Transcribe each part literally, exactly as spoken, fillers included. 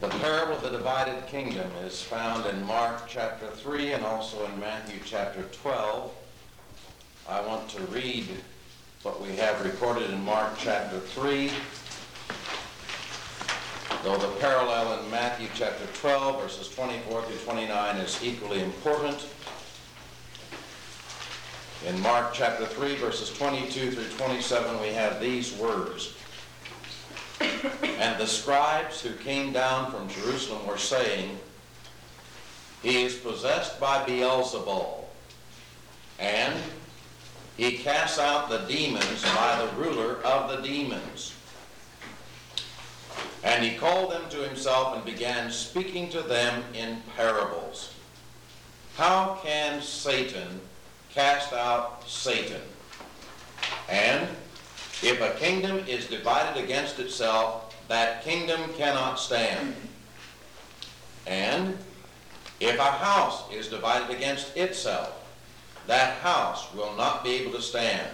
The parable of the divided kingdom is found in Mark chapter three and also in Matthew chapter twelve. I want to read what we have recorded in Mark chapter three, though the parallel in Matthew chapter twelve, verses twenty-four through twenty-nine is equally important. In Mark chapter three, verses twenty-two through twenty-seven, we have these words. And the scribes who came down from Jerusalem were saying, He is possessed by Beelzebul, and he casts out the demons by the ruler of the demons. And he called them to himself and began speaking to them in parables. How can Satan cast out Satan? And if a kingdom is divided against itself, that kingdom cannot stand. And if a house is divided against itself, that house will not be able to stand.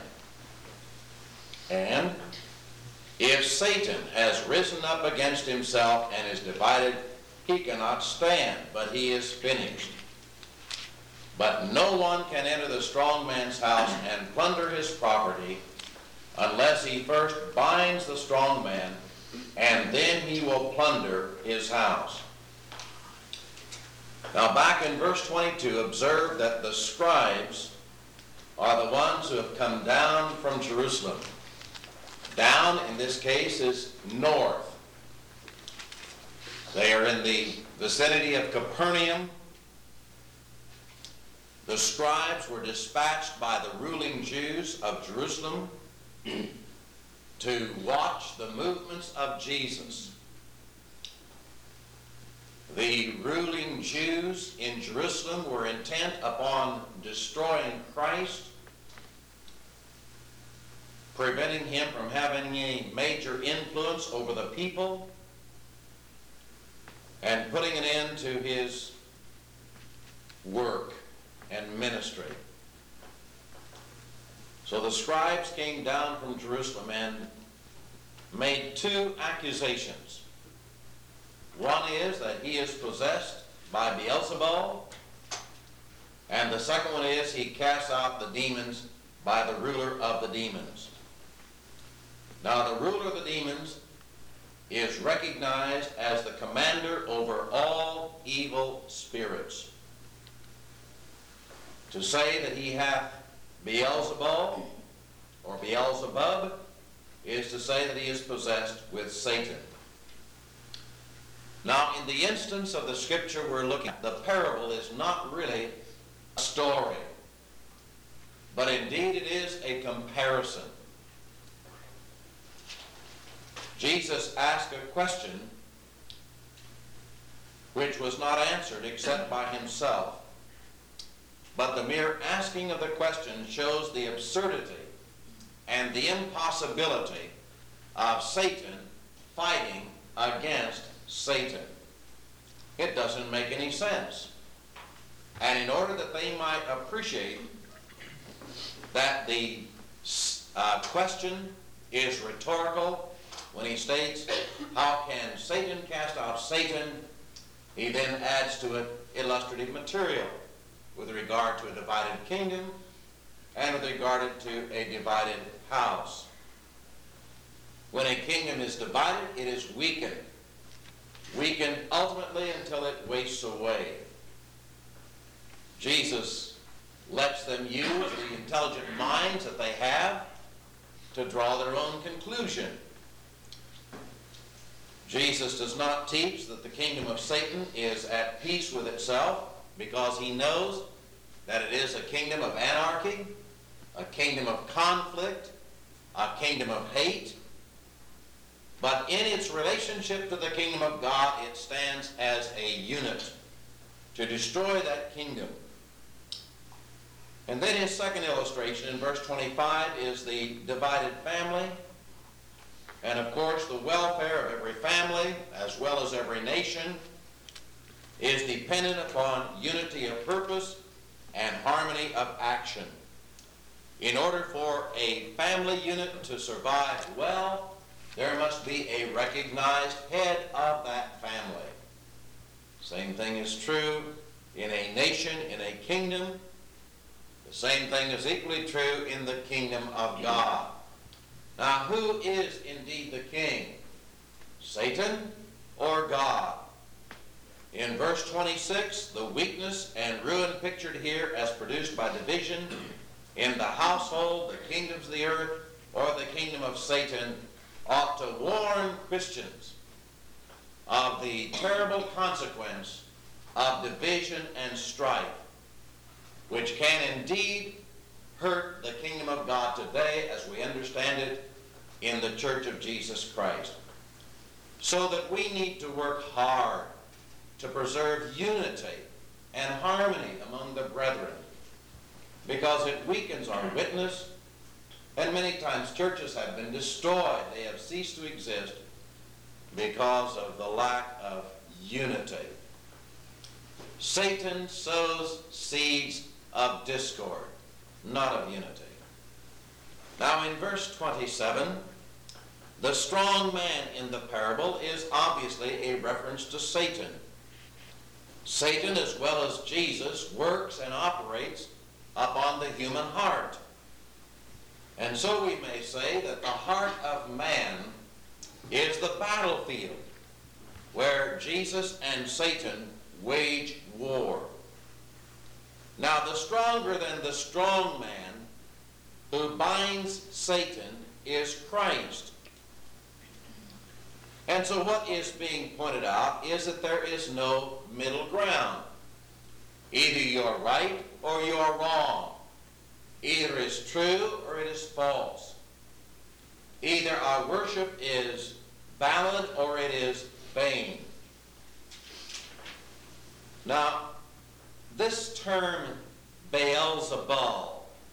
And if Satan has risen up against himself and is divided, he cannot stand, but he is finished. But no one can enter the strong man's house and plunder his property unless he first binds the strong man, and then he will plunder his house. Now back in verse twenty-two, observe that the scribes are the ones who have come down from Jerusalem. Down in this case is north. They are in the vicinity of Capernaum. The scribes were dispatched by the ruling Jews of Jerusalem to watch the movements of Jesus. The ruling Jews in Jerusalem were intent upon destroying Christ, preventing him from having any major influence over the people, and putting an end to his work and ministry. So the scribes came down from Jerusalem and made two accusations. One is that he is possessed by Beelzebul, and the second one is he casts out the demons by the ruler of the demons. Now the ruler of the demons is recognized as the commander over all evil spirits. To say that he hath Beelzebul or Beelzebub is to say that he is possessed with Satan. Now, in the instance of the scripture we're looking at, the parable is not really a story, but indeed it is a comparison. Jesus asked a question which was not answered except by himself. But the mere asking of the question shows the absurdity and the impossibility of Satan fighting against Satan. It doesn't make any sense. And in order that they might appreciate that the uh, question is rhetorical, when he states, how can Satan cast out Satan, he then adds to it illustrative material with regard to a divided kingdom and with regard to a divided house. When a kingdom is divided, it is weakened. Weakened ultimately until it wastes away. Jesus lets them use the intelligent minds that they have to draw their own conclusion. Jesus does not teach that the kingdom of Satan is at peace with itself, because he knows that it is a kingdom of anarchy, a kingdom of conflict, a kingdom of hate. But in its relationship to the kingdom of God, it stands as a unit to destroy that kingdom. And then his second illustration in verse twenty-five is the divided family. And of course, the welfare of every family, as well as every nation, is dependent upon unity of purpose and harmony of action. In order for a family unit to survive well, there must be a recognized head of that family. thing is true in a nation, in a kingdom. The same thing is equally true in the kingdom of God. Now, who is indeed the king? Satan or God? In verse twenty-six, the weakness and ruin pictured here as produced by division in the household, the kingdoms of the earth, or the kingdom of Satan, ought to warn Christians of the terrible consequence of division and strife, which can indeed hurt the kingdom of God today as we understand it in the Church of Jesus Christ. So that we need to work hard to preserve unity and harmony among the brethren, because it weakens our witness, and many times churches have been destroyed. They have ceased to exist because of the lack of unity. Satan sows seeds of discord, not of unity. Now in verse twenty-seven, the strong man in the parable is obviously a reference to Satan. Satan, as well as Jesus, works and operates upon the human heart. And so we may say that the heart of man is the battlefield where Jesus and Satan wage war. Now, the stronger than the strong man who binds Satan is Christ. And so what is being pointed out is that there is no middle ground. Either you're right or you're wrong. Either it's true or it is false. Either our worship is valid or it is vain. Now, this term Beelzebul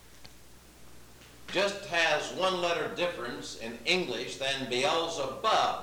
just has one letter difference in English than Beelzebub.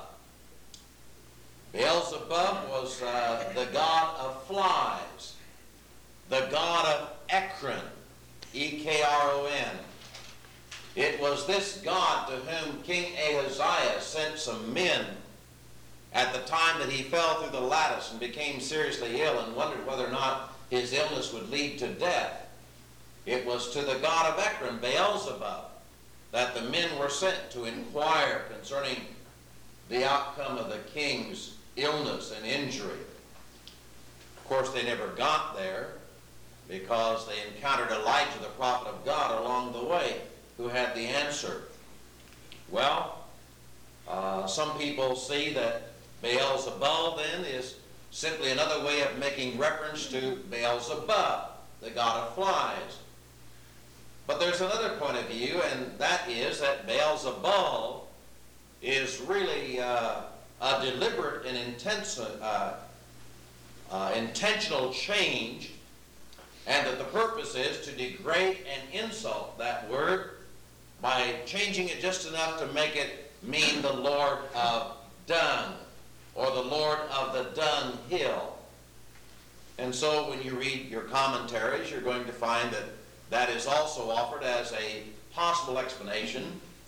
Beelzebub was uh, the god of flies, the god of Ekron, E K R O N. It was this god to whom King Ahaziah sent some men at the time that he fell through the lattice and became seriously ill and wondered whether or not his illness would lead to death. It was to the god of Ekron, Beelzebub, that the men were sent to inquire concerning the outcome of the king's illness and injury. Of course, they never got there because they encountered Elijah, the prophet of God, along the way, who had the answer. Well, uh, some people see that Beelzebul then is simply another way of making reference to Beelzebub, the god of flies. But there's another point of view, and that is that Beelzebul is really uh, a deliberate and intense, uh, uh, intentional change, and that the purpose is to degrade and insult that word by changing it just enough to make it mean the Lord of Dung, or the Lord of the Dung Hill. And so when you read your commentaries, you're going to find that that is also offered as a possible explanation.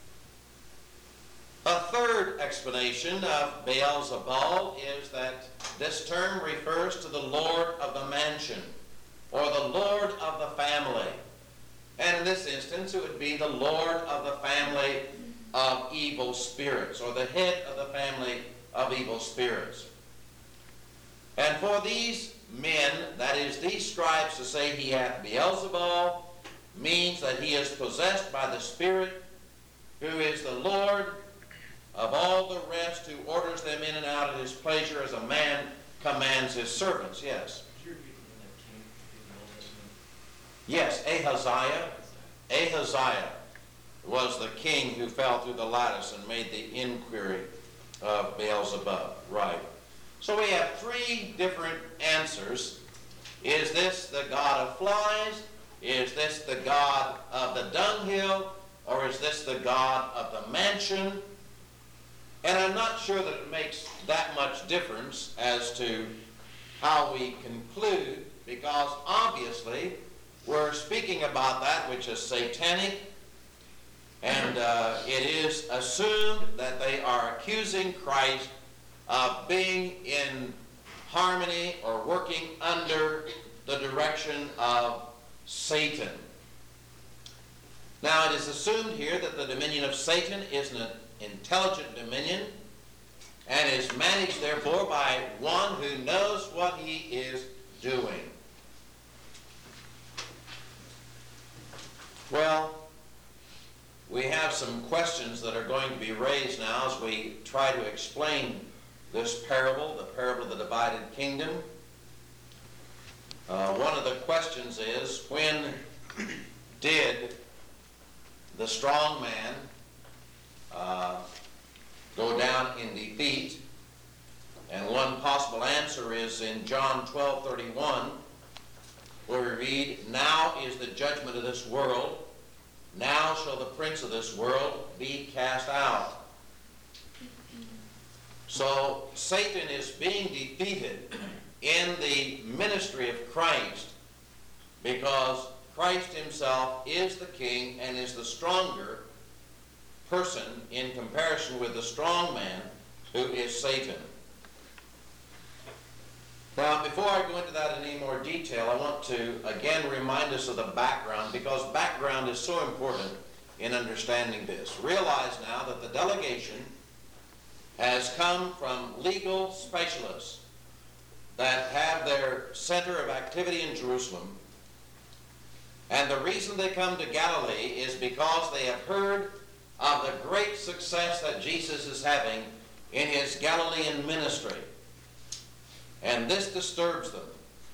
A third explanation of Beelzebul is that this term refers to the Lord of the mansion, or the Lord of the family. And in this instance, it would be the Lord of the family of evil spirits, or the head of the family of evil spirits. And for these men, that is, these scribes, to say he hath Beelzebul means that he is possessed by the Spirit, who is the Lord of all the rest, who orders them in and out at his pleasure as a man commands his servants. Yes. Yes, Ahaziah. Ahaziah was the king who fell through the lattice and made the inquiry of Beelzebub. Right. So we have three different answers. Is this the god of flies? Is this the god of the dunghill? Or is this the god of the mansion? And I'm not sure that it makes that much difference as to how we conclude, because obviously we're speaking about that which is satanic, and uh, it is assumed that they are accusing Christ of being in harmony or working under the direction of Satan. Now, it is assumed here that the dominion of Satan is an intelligent dominion and is managed, therefore, by one who knows what he is doing. Well, we have some questions that are going to be raised now as we try to explain this parable, the parable of the divided kingdom. Uh, one of the questions is, when did the strong man uh, go down in defeat? And one possible answer is in John twelve thirty-one, where we read, "Now is the judgment of this world. Now shall the prince of this world be cast out." So Satan is being defeated in the ministry of Christ because Christ himself is the king and is the stronger person in comparison with the strong man who is Satan. Now, before I go into that in any more detail, I want to again remind us of the background, because background is so important in understanding this. Realize now that the delegation has come from legal specialists that have their center of activity in Jerusalem. And the reason they come to Galilee is because they have heard of the great success that Jesus is having in his Galilean ministry. And this disturbs them.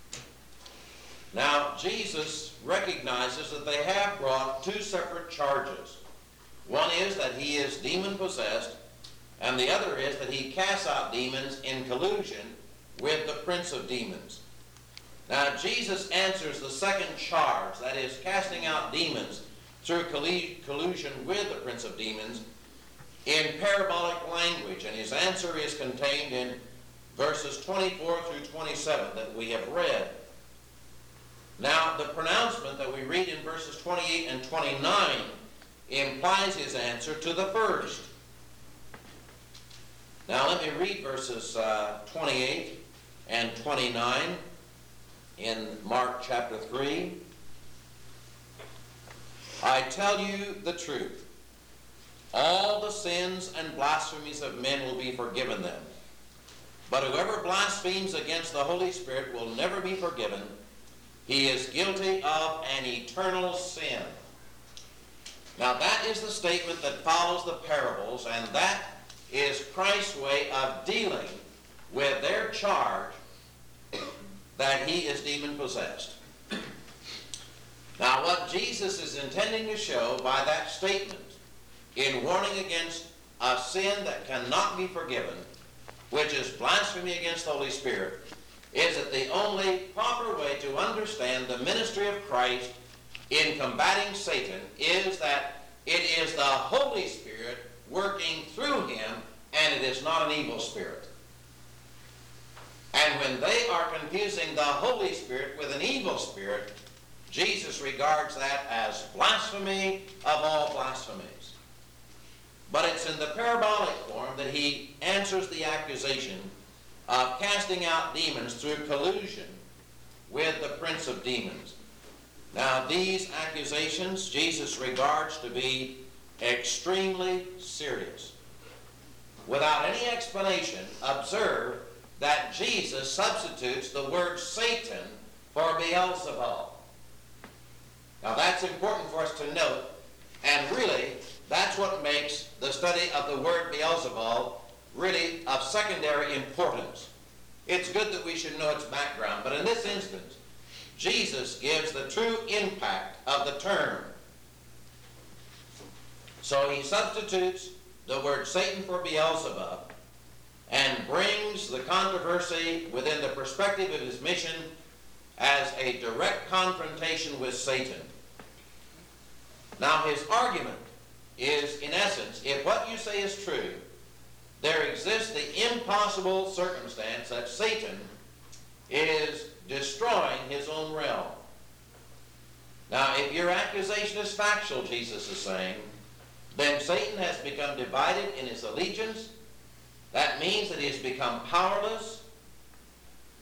Now, Jesus recognizes that they have brought two separate charges. One is that he is demon-possessed, and the other is that he casts out demons in collusion with the prince of demons. Now, Jesus answers the second charge, that is, casting out demons through collusion with the prince of demons, in parabolic language, and his answer is contained in verses twenty-four through twenty-seven that we have read. Now, the pronouncement that we read in verses twenty-eight and twenty-nine implies his answer to the first. Now, let me read verses uh, twenty-eight and twenty-nine in Mark chapter three. "I tell you the truth. All the sins and blasphemies of men will be forgiven them. But whoever blasphemes against the Holy Spirit will never be forgiven. He is guilty of an eternal sin." Now, that is the statement that follows the parables, and that is Christ's way of dealing with their charge that he is demon-possessed. Now, what Jesus is intending to show by that statement in warning against a sin that cannot be forgiven, which is blasphemy against the Holy Spirit, is that the only proper way to understand the ministry of Christ in combating Satan is that it is the Holy Spirit working through him, and it is not an evil spirit. And when they are confusing the Holy Spirit with an evil spirit, Jesus regards that as blasphemy of all blasphemies. But it's in the parabolic form that he answers the accusation of casting out demons through collusion with the prince of demons. Now, these accusations Jesus regards to be extremely serious. Without any explanation, observe that Jesus substitutes the word Satan for Beelzebul. Now, that's important for us to note, and really, that's what makes the study of the word Beelzebul really of secondary importance. It's good that we should know its background, but in this instance, Jesus gives the true impact of the term. So he substitutes the word Satan for Beelzebub and brings the controversy within the perspective of his mission as a direct confrontation with Satan. Now, his argument is, in essence, if what you say is true, there exists the impossible circumstance that Satan is destroying his own realm. Now, if your accusation is factual, Jesus is saying, then Satan has become divided in his allegiance. That means that he has become powerless.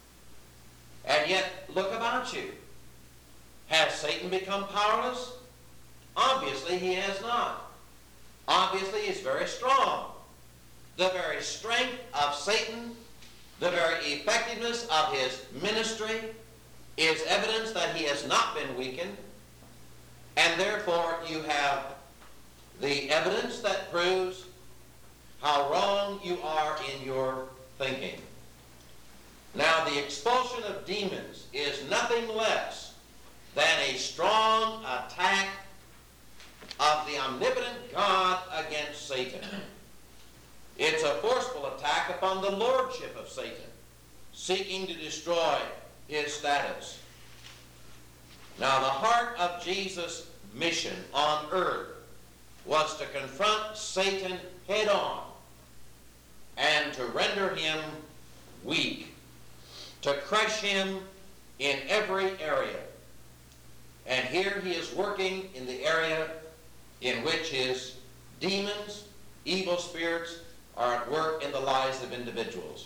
about you. Has Satan become powerless? Obviously he has not. Obviously he's very strong. The very strength of Satan, the very effectiveness of his ministry is evidence that he has not been weakened, and therefore you have the evidence that proves how wrong you are in your thinking. Now, the expulsion of demons is nothing less than a strong attack of the omnipotent God against Satan. It's a forceful attack upon the lordship of Satan, seeking to destroy his status. Now, the heart of Jesus' mission on earth was to confront Satan head on and to render him weak, to crush him in every area. And here he is working in the area in which his demons, evil spirits, are at work in the lives of individuals.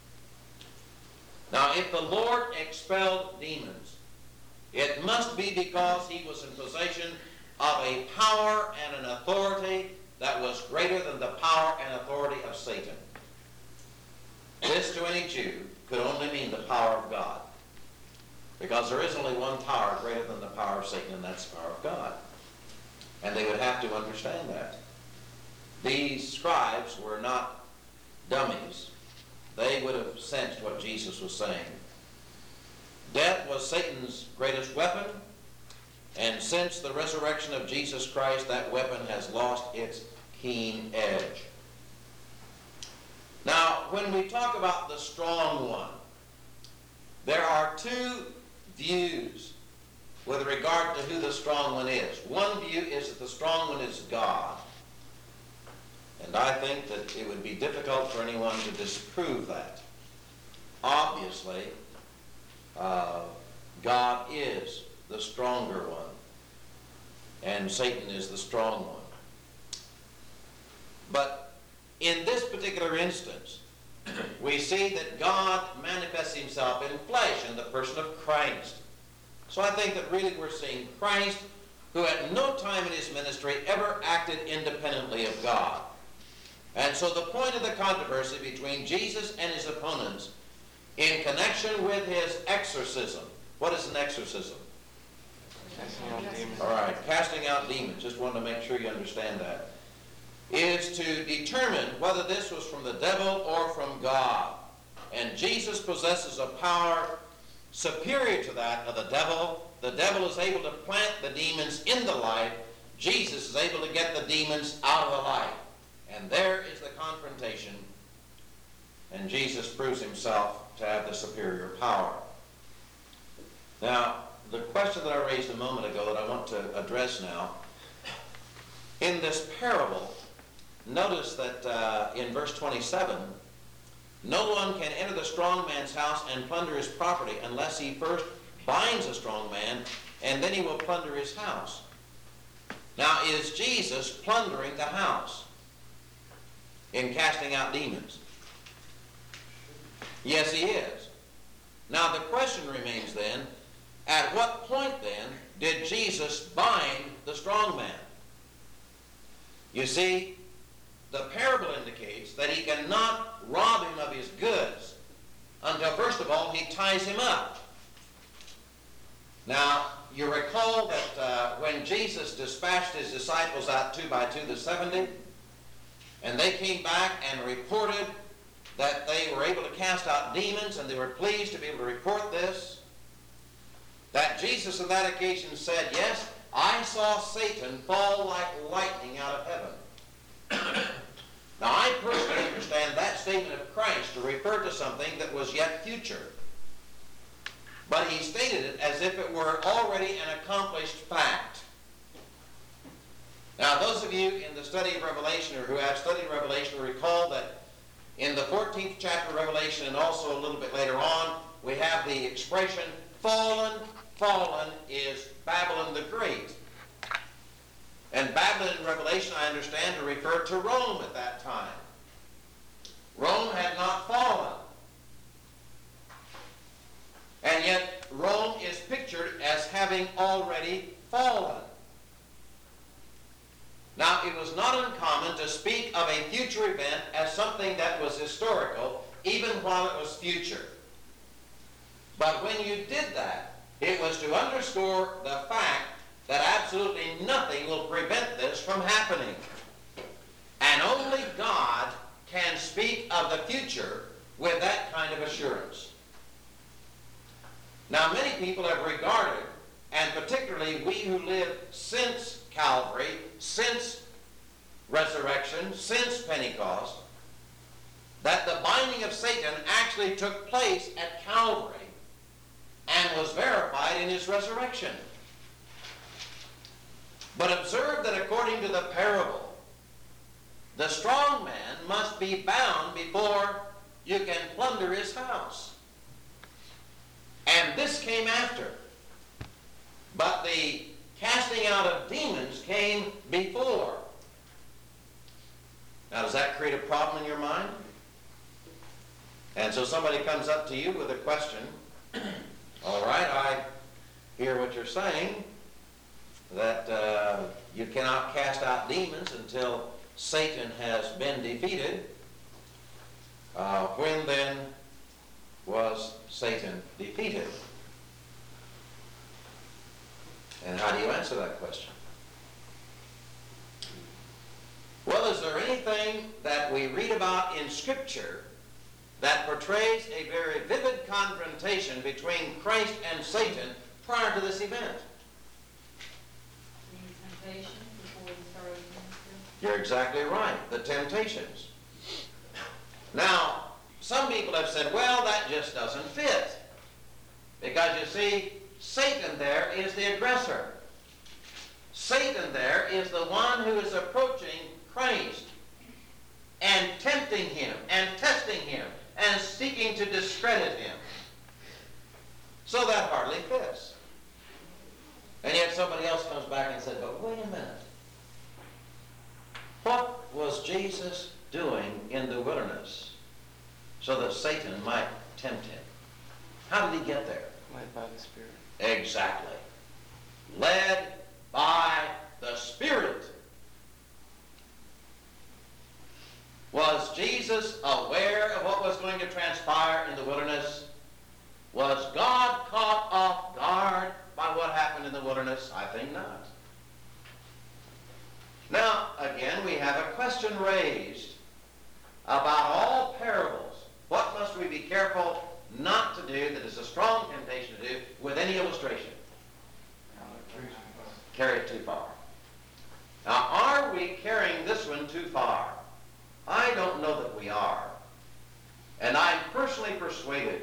Now, if the Lord expelled demons, it must be because he was in possession of a power and an authority that was greater than the power and authority of Satan. This, to any Jew, could only mean the power of God, because there is only one power greater than the power of Satan, and that's the power of God. And they would have to understand that. These scribes were not dummies. They would have sensed what Jesus was saying. Death was Satan's greatest weapon, and since the resurrection of Jesus Christ, that weapon has lost its keen edge. Now, when we talk about the strong one, there are two views with regard to who the strong one is. One view is that the strong one is God. And I think that it would be difficult for anyone to disprove that. Obviously, uh, God is the stronger one, and Satan is the strong one. But in this particular instance, we see that God manifests himself in flesh in the person of Christ. So I think that really we're seeing Christ, who at no time in his ministry ever acted independently of God. And so the point of the controversy between Jesus and his opponents in connection with his exorcism. What is an exorcism? Casting out demons. All right, casting out demons. Just wanted to make sure you understand that. Is to determine whether this was from the devil or from God. And Jesus possesses a power superior to that of the devil. The devil is able to plant the demons in the life. Jesus is able to get the demons out of the life. And there is the confrontation. And Jesus proves himself to have the superior power. Now, the question that I raised a moment ago that I want to address now, in this parable, notice that uh, in verse twenty-seven, no one can enter the strong man's house and plunder his property unless he first binds a strong man, and then he will plunder his house. Now, is Jesus plundering the house in casting out demons? Yes, he is. Now, the question remains then, at what point then did Jesus bind the strong man? You see, the parable indicates that he cannot rob him of his goods until, first of all, he ties him up. Now, you recall that uh, when Jesus dispatched his disciples out two by two, the seventy, and they came back and reported that they were able to cast out demons, and they were pleased to be able to report this, that Jesus on that occasion said, yes, I saw Satan fall like lightning out of heaven. Now, I personally understand that statement of Christ to refer to something that was yet future. But he stated it as if it were already an accomplished fact. Now, those of you in the study of Revelation or who have studied Revelation recall that in the fourteenth chapter of Revelation and also a little bit later on, we have the expression, fallen, fallen is Babylon the Great. And Babylon in Revelation, I understand, to refer to Rome at that time. Rome had not fallen. And yet, Rome is having already fallen. Now, it was not uncommon to speak of a future event as something that was historical, even while it was future. But when you did that, it was to underscore the fact that absolutely nothing will prevent this from happening. And only God can speak of the future with that kind of assurance. Now, many people have regarded, and particularly we who live since Calvary, since resurrection, since Pentecost, that the binding of Satan actually took place at Calvary and was verified in his resurrection. But observe that according to the parable, the strong man must be bound before you can plunder his house. And this came after. But the casting out of demons came before. Now, does that create a problem in your mind? And so somebody comes up to you with a question. All right, I hear what you're saying, that uh, you cannot cast out demons until Satan has been defeated. Uh, when then was Satan defeated? And how do you answer that question? Well, is there anything that we read about in Scripture that portrays a very vivid confrontation between Christ and Satan prior to this event? The temptation before he started ministry. You're exactly right. The temptations. Now, some people have said, well, that just doesn't fit. Because you see, Satan there is the aggressor. Satan there is the one who is approaching Christ and tempting him and testing him and seeking to discredit him. So that hardly fits. And yet somebody else comes back and said, but wait a minute. What was Jesus doing in the wilderness so that Satan might tempt him? How did he get there? Led by the Spirit. Exactly. Led by the Spirit. Was Jesus aware of what was going to transpire in the wilderness? Was God caught off guard by what happened in the wilderness? I think not. Now, again, we have a question raised about all parables. What must we be careful not to do that is a strong temptation to do with any illustration? Carry it too far. Now, are we carrying this one too far? I don't know that we are. And I'm personally persuaded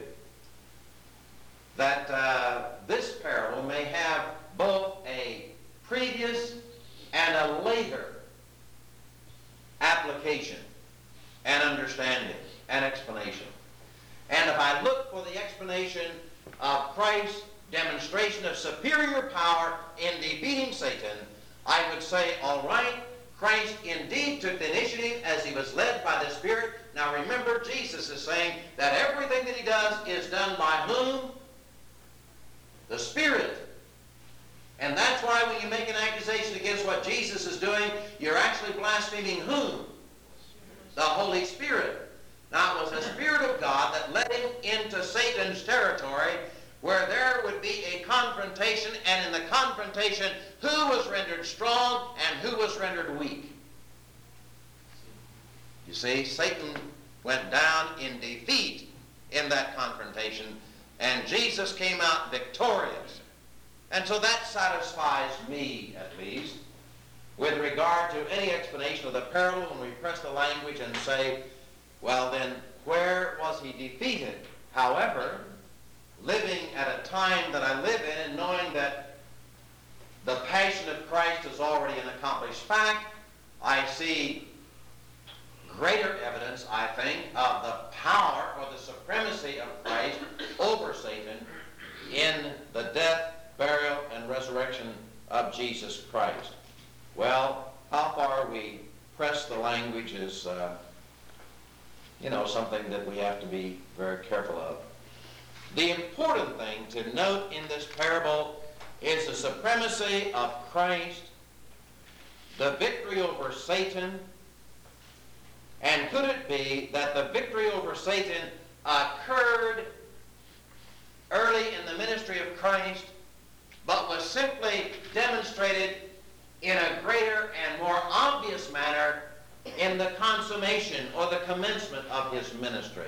that uh, this parable may have both a previous and a later application and understanding and explanation. And if I look for the explanation of Christ's demonstration of superior power in defeating Satan, I would say, all right, Christ indeed took the initiative as he was led by the Spirit. Now remember, Jesus is saying that everything that he does is done by whom? The Spirit. And that's why when you make an accusation against what Jesus is doing, you're actually blaspheming whom? The Holy Spirit. Now it was the Spirit of God that led him into Satan's territory, where there would be a confrontation, and in the confrontation, who was rendered strong and who was rendered weak? You see, Satan went down in defeat in that confrontation, and Jesus came out victorious. And so that satisfies me, at least, with regard to any explanation of the parable when we press the language and say, well then, where was he defeated? However, living at a time that I live in and knowing that the passion of Christ is already an accomplished fact, I see greater evidence, I think, of the power or the supremacy of Christ over Satan in the death, burial, and resurrection of Jesus Christ. Well, how far we press the language is, uh, you know, something that we have to be very careful of. The important thing to note in this parable is the supremacy of Christ, the victory over Satan, and could it be that the victory over Satan occurred early in the ministry of Christ, but was simply demonstrated in a greater and more obvious manner in the consummation or the commencement of his ministry?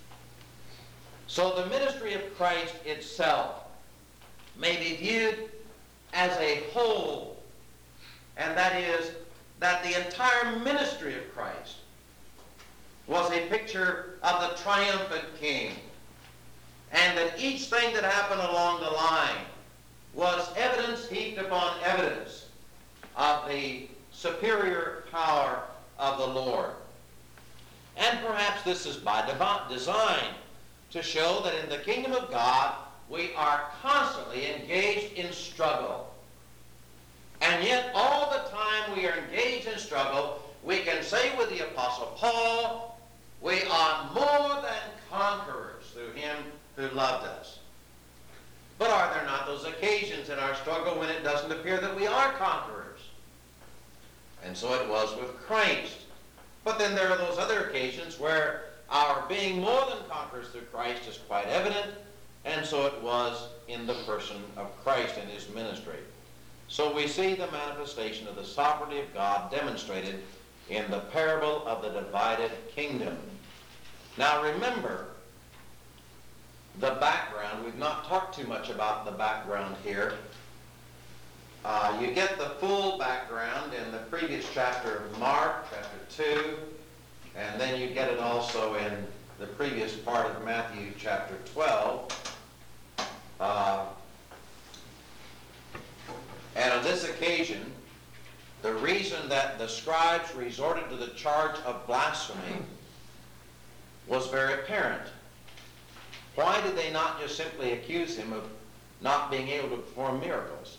So the ministry of Christ itself may be viewed as a whole, and that is that the entire ministry of Christ was a picture of the triumphant King, and that each thing that happened along the line was evidence heaped upon evidence of the superior power of the Lord. And perhaps this is by design, to show that in the kingdom of God we are constantly engaged in struggle. And yet all the time we are engaged in struggle, we can say with the Apostle Paul, we are more than conquerors through him who loved us. But are there not those occasions in our struggle when it doesn't appear that we are conquerors? And so it was with Christ. But then there are those other occasions where our being more than conquerors through Christ is quite evident, and so it was in the person of Christ and his ministry. So we see the manifestation of the sovereignty of God demonstrated in the parable of the divided kingdom. Now remember the background. We've not talked too much about the background here. Uh, you get the full background in the previous chapter of Mark, chapter two, and then you get it also in the previous part of Matthew, chapter twelve. Uh, and on this occasion, the reason that the scribes resorted to the charge of blasphemy was very apparent. Why did they not just simply accuse him of not being able to perform miracles?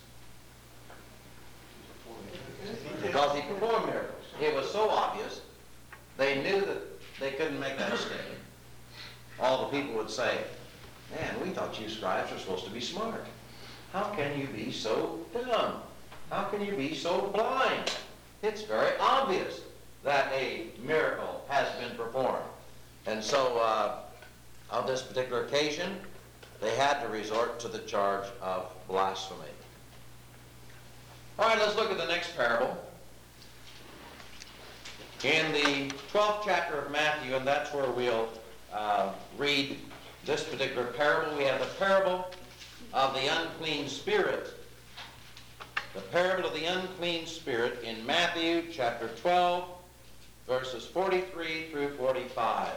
Because he performed miracles. It was so obvious, they knew that they couldn't make that mistake. All the people would say, man, we thought you scribes were supposed to be smart. How can you be so dumb? How can you be so blind? It's very obvious that a miracle has been performed. And so, uh, on this particular occasion, they had to resort to the charge of blasphemy. All right, let's look at the next parable. In the twelfth chapter of Matthew, and that's where we'll uh, read this particular parable, we have the parable of the unclean spirit. The parable of the unclean spirit in Matthew chapter twelve, verses forty-three through forty-five.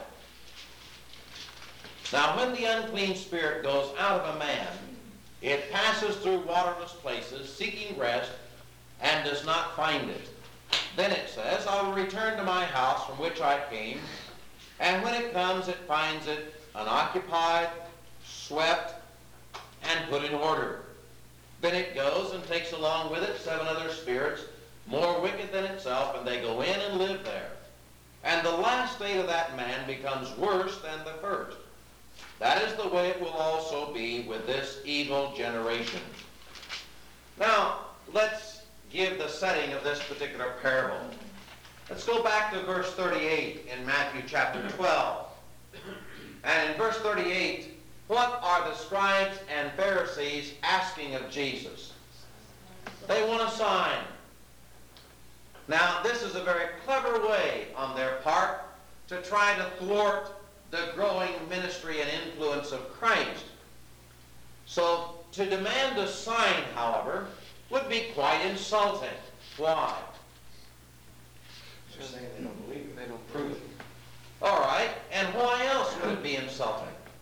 Now, when the unclean spirit goes out of a man, it passes through waterless places, seeking rest, and does not find it. Then it says, I will return to my house from which I came, and when it comes, it finds it unoccupied, swept, and put in order. Then it goes and takes along with it seven other spirits, more wicked than itself, and they go in and live there. And the last state of that man becomes worse than the first. That is the way it will also be with this evil generation. Now, let's give the setting of this particular parable. Let's go back to verse thirty-eight in Matthew chapter twelve. And in verse thirty-eight, what are the scribes and Pharisees asking of Jesus? They want a sign. Now, this is a very clever way on their part to try to thwart the growing ministry and influence of Christ. So, to demand a sign, however, would be quite insulting. Why? They're saying they don't believe it. They don't prove it. All right, and why else would it be insulting?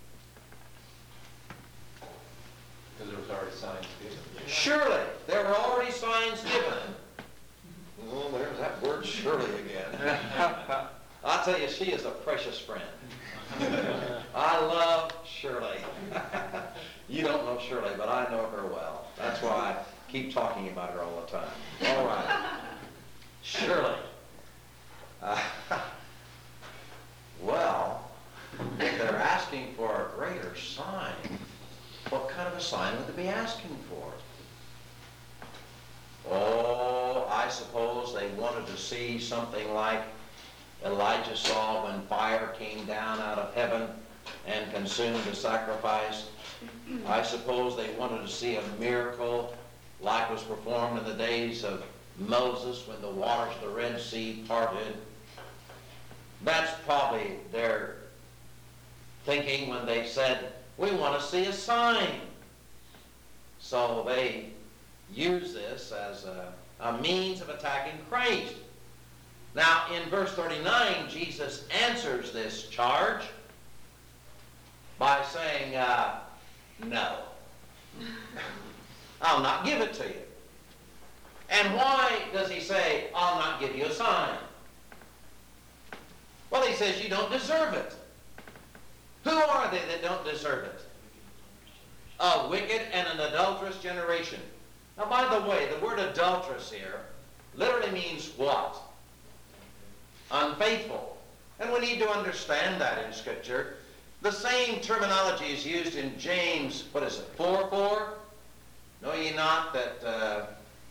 Because there was already signs given. Surely, there were already signs given. Oh, there's that word surely again. I'll tell you, she is a precious friend. I love Shirley. You don't know Shirley, but I know her well. That's why I keep talking about her all the time. All right. Shirley. Uh, well, if they're asking for a greater sign, what kind of a sign would they be asking for? Oh, I suppose they wanted to see something like Elijah saw when fire came down out of heaven and consumed the sacrifice. I suppose they wanted to see a miracle like was performed in the days of Moses when the waters of the Red Sea parted. That's probably their thinking when they said, we want to see a sign. So they use this as a, a means of attacking Christ. Now, in verse thirty-nine, Jesus answers this charge by saying, uh, no, I'll not give it to you. And why does he say, I'll not give you a sign? Well, he says you don't deserve it. Who are they that don't deserve it? A wicked and an adulterous generation. Now, by the way, the word adulterous here literally means what? Unfaithful. And we need to understand that in Scripture. The same terminology is used in James, what is it, four four? Know ye not that uh,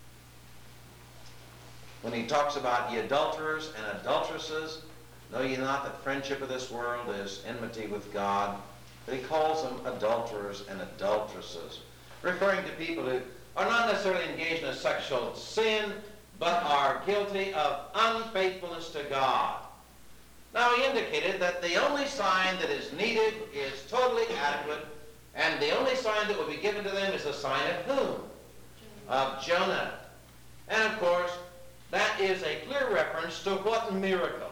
when he talks about ye adulterers and adulteresses, know ye not that friendship of this world is enmity with God? But he calls them adulterers and adulteresses, referring to people who are not necessarily engaged in a sexual sin, but are guilty of unfaithfulness to God. Now, he indicated that the only sign that is needed is totally adequate, and the only sign that will be given to them is the sign of whom? Of Jonah. And, of course, that is a clear reference to what miracle?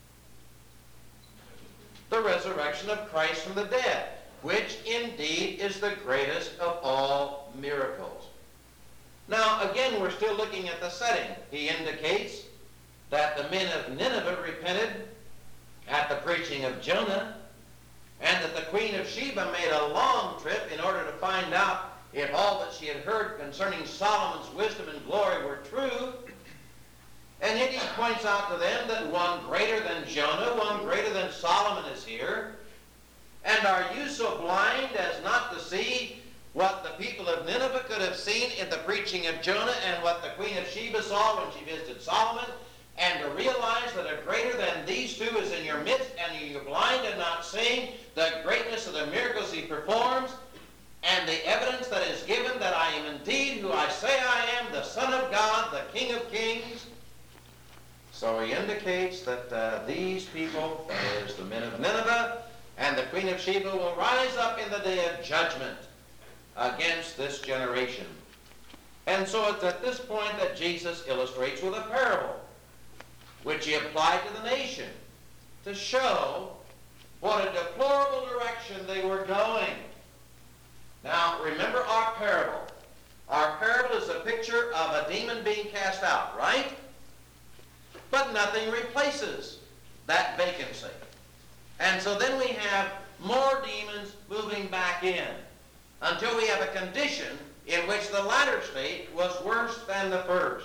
The resurrection of Christ from the dead, which indeed is the greatest of all miracles. Now, again, we're still looking at the setting. He indicates that the men of Nineveh repented at the preaching of Jonah, and that the Queen of Sheba made a long trip in order to find out if all that she had heard concerning Solomon's wisdom and glory were true. And yet he points out to them that one greater than Jonah, one greater than Solomon is here. And are you so blind as not to see what the people of Nineveh could have seen in the preaching of Jonah and what the Queen of Sheba saw when she visited Solomon, and to realize that a greater than these two is in your midst, and you're blind and not seeing the greatness of the miracles he performs, and the evidence that is given that I am indeed who I say I am, the Son of God, the King of Kings? So he indicates that uh, these people, that is the men of Nineveh and the Queen of Sheba, will rise up in the day of judgment against this generation. And so it's at this point that Jesus illustrates with a parable, which he applied to the nation to show what a deplorable direction they were going. Now, remember our parable. Our parable is a picture of a demon being cast out, right? But nothing replaces that vacancy. And so then we have more demons moving back in until we have a condition in which the latter state was worse than the first.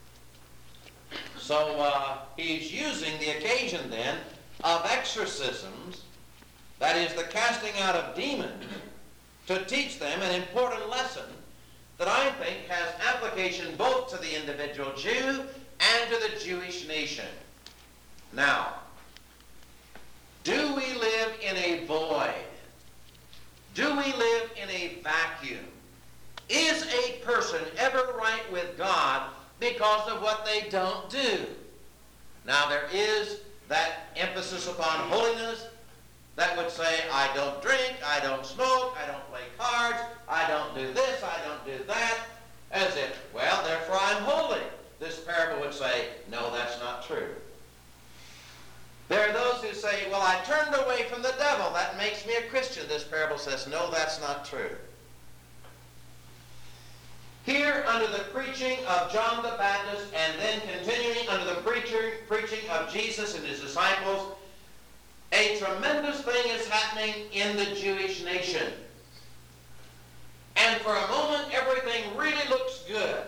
So uh, he's using the occasion then of exorcisms, that is the casting out of demons, to teach them an important lesson that I think has application both to the individual Jew and to the Jewish nation. Now, do we live in a void? Do we live in a vacuum? Is a person ever right with God because of what they don't do? Now, there is that emphasis upon holiness that would say, I don't drink, I don't smoke, I don't play cards, I don't do this, I don't do that, as if, well, therefore I'm holy. This parable would say, no, that's not true. There are those who say, well, I turned away from the devil. That makes me a Christian. This parable says, no, that's not true. Here, under the preaching of John the Baptist, and then continuing under the preacher, preaching of Jesus and his disciples, a tremendous thing is happening in the Jewish nation. And for a moment, everything really looks good.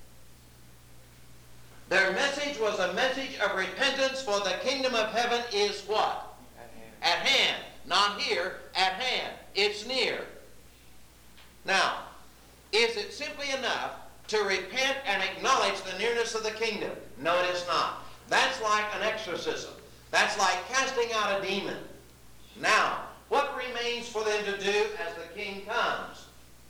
Their message was a message of repentance, for the kingdom of heaven is what? At hand. At hand. Not here, at hand. It's near. Now, is it simply enough to repent and acknowledge the nearness of the kingdom. No, it is not. That's like an exorcism. That's like casting out a demon. Now, what remains for them to do as the king comes?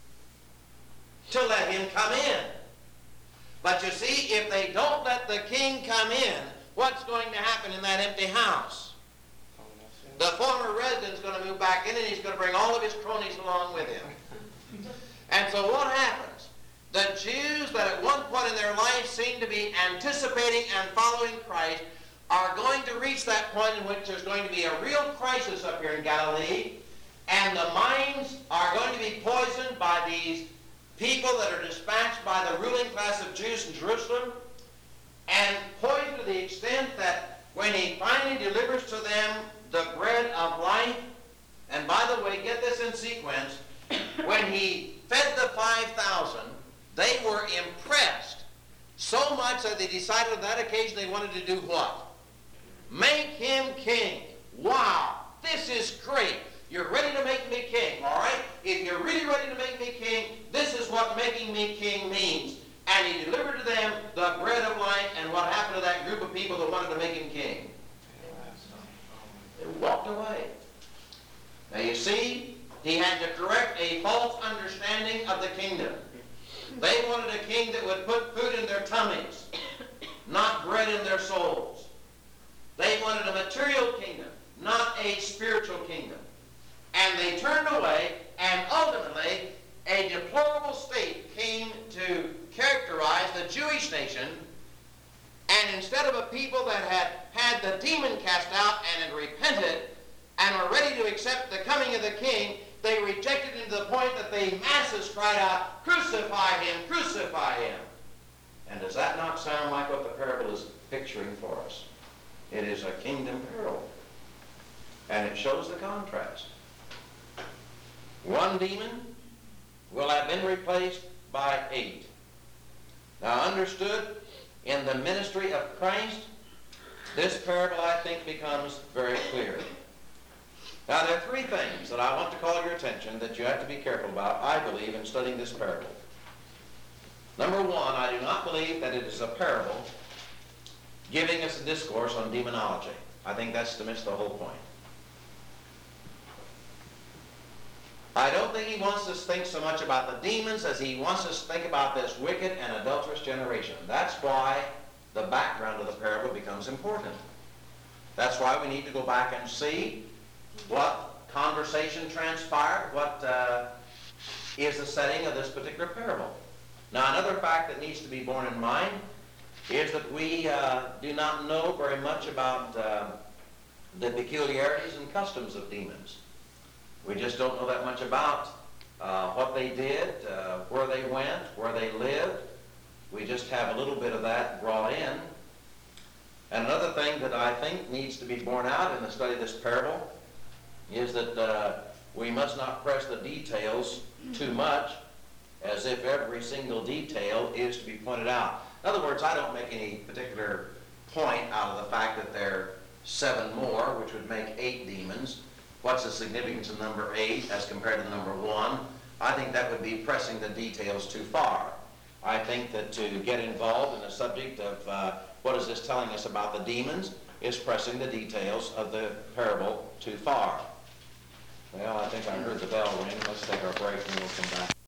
To let him come in. But you see, if they don't let the king come in, what's going to happen in that empty house? The former resident's going to move back in, and he's going to bring all of his cronies along with him. And so what happens? The Jews that at one point in their life seem to be anticipating and following Christ are going to reach that point in which there's going to be a real crisis up here in Galilee, and the minds are going to be poisoned by these people that are dispatched by the ruling class of Jews in Jerusalem, and poisoned to the extent that when he finally delivers to them the bread of life, and by the way, get this in sequence, when he fed the five thousand, they were impressed so much that they decided on that occasion they wanted to do what? Make him king. Wow, this is great. You're ready to make me king, all right? If you're really ready to make me king, this is what making me king means. And he delivered to them the bread of life, and what happened to that group of people that wanted to make him king? They walked away. Now you see, he had to correct a false understanding of the kingdom. They wanted a king that would put food in their tummies, not bread in their souls. They wanted a material kingdom, not a spiritual kingdom. And they turned away, and ultimately a deplorable state came to characterize the Jewish nation. And instead of a people that had had the demon cast out and had repented and were ready to accept the coming of the king, they rejected him to the point that the masses cried out, "Crucify him, crucify him." And does that not sound like what the parable is picturing for us? It is a kingdom parable. And it shows the contrast. One demon will have been replaced by eight. Now, understood in the ministry of Christ, this parable, I think, becomes very clear. Now, there are three things that I want to call your attention that you have to be careful about, I believe, in studying this parable. Number one, I do not believe that it is a parable giving us a discourse on demonology. I think that's to miss the whole point. I don't think he wants us to think so much about the demons as he wants us to think about this wicked and adulterous generation. That's why the background of the parable becomes important. That's why we need to go back and see what conversation transpired, what uh, is the setting of this particular parable. Now, another fact that needs to be borne in mind is that we uh, do not know very much about uh, the peculiarities and customs of demons. We just don't know that much about uh, what they did, uh, where they went, where they lived. We just have a little bit of that brought in. And another thing that I think needs to be borne out in the study of this parable is that uh, we must not press the details too much, as if every single detail is to be pointed out. In other words, I don't make any particular point out of the fact that there are seven more, which would make eight demons. What's the significance of number eight as compared to number one? I think that would be pressing the details too far. I think that to get involved in the subject of uh, what is this telling us about the demons is pressing the details of the parable too far. Well, I think I heard the bell ring. Let's take our break and we'll come back.